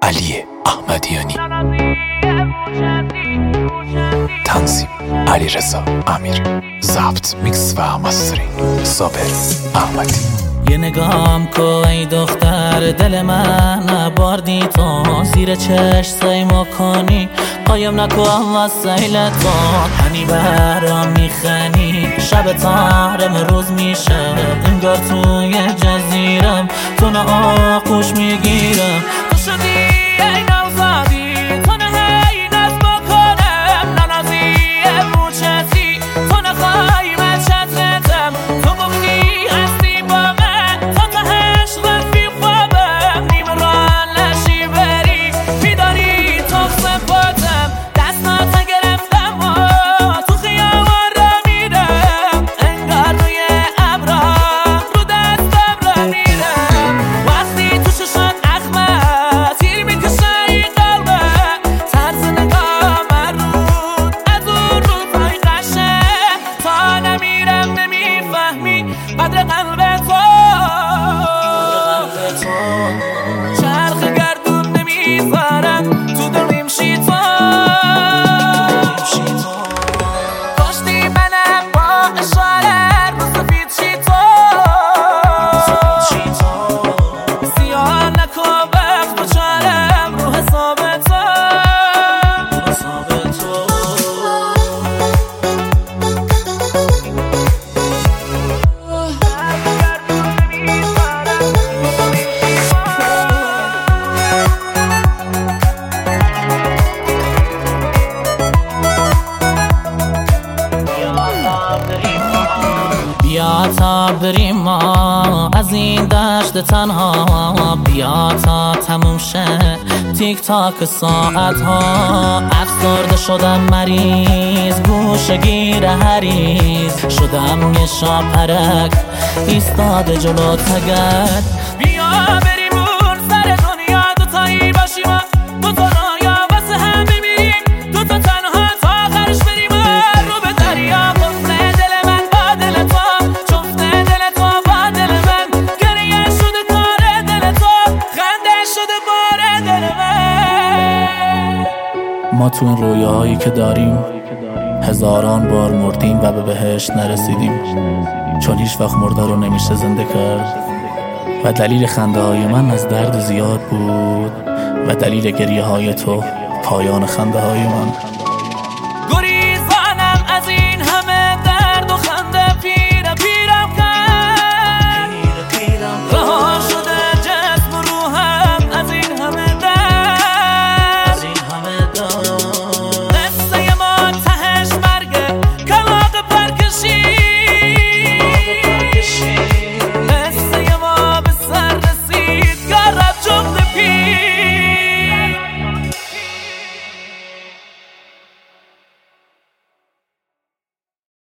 علی احمدیانی، تنظیم علیرضا امیری، ضبط میکس و مسترینگ صابر احمدی. یه نگام کو ای دختر دل من باردی تو، زیر چشم سیما کنی قایم نکو وسیله تو، هنی برام میخنی شب تارم روز میشه، انگار توی جزیرم تو نه آغوش میگیرم، تو شدی ای نوزادی تو نه هی نصب کنم، ننازی موچتی تو نخوای من چترتم، تو گفتی هستی با من تا تهش رفی خوابم، نیم ران نشی بری میداری تو سپاتم، دستات گرفتم و تو خیابان را میرم، انگار روی ابرام رو دستم را میرم، وقتی تو ششات اخمه تیر میکشه ای قلبه، طرز نگاه من رود از اون روزای قشه، تا نمیرم نمیفهمی قدر قلب تو، چرخ گردون نمیذارم تو دلیم شی تو، کشتی منم با اشاره رو سفید شی تو، سیاه نکو وقت بچارم رو حساب تو. بیا تا بریم ما از این دشت تنها، بیا تا تموم شه تیک تاک ساعت ها، افسرده شدم مریض گوشه گیر هریز، شدم یه شاپرک ایستاده جلو تگرد، بیا بریم اون سر دنیا دوتایی باشیم، دوتا رویا واسه هم بمیریم، دوتا تنها تا آخرش بریم رو به دریا، قفل دل من با دل تو، چفت دل تو با دل من، گریه شده کار دل تو، خنده شده بار دل من. ما تو این رویاهایی که داریم هزاران بار مردیم و به بهشت نرسیدیم، چون هیچ وقت مرده رو نمیشه زنده کرد، و دلیل خنده های من از درد زیاد بود و دلیل گریه های تو پایان خنده های من.